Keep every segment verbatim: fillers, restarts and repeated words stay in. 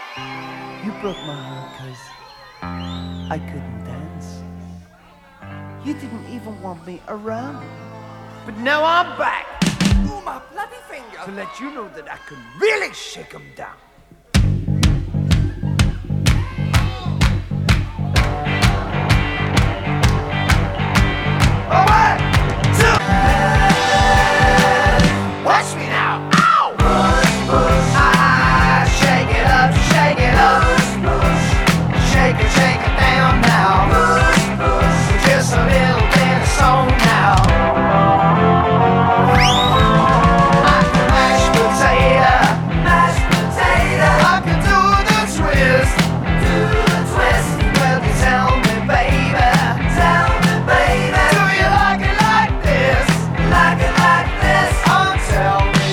You broke my heart because I couldn't dance. You didn't even want me around. But now I'm back. Ooh, my bloody finger. To let you know that I can really shake 'em down. All right, two. Watch me now. Ow! Push, push. Ah, shake it up, shake it up. Push, push. Shake it, shake it down now. Push, push. Just a little bit of soul now. I can mash potato, mash potato. I can do the twist, do the twist. Well, you tell me, baby, tell me, baby. Do you like it like this? Like it like this? Oh, tell me,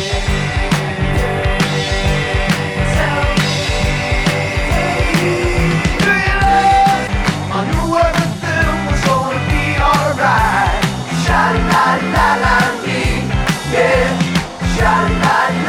tell me. Do you love? I knew everything was gonna be alright. Sha-la-la-la-la-dee, yeah. Sha-la-la.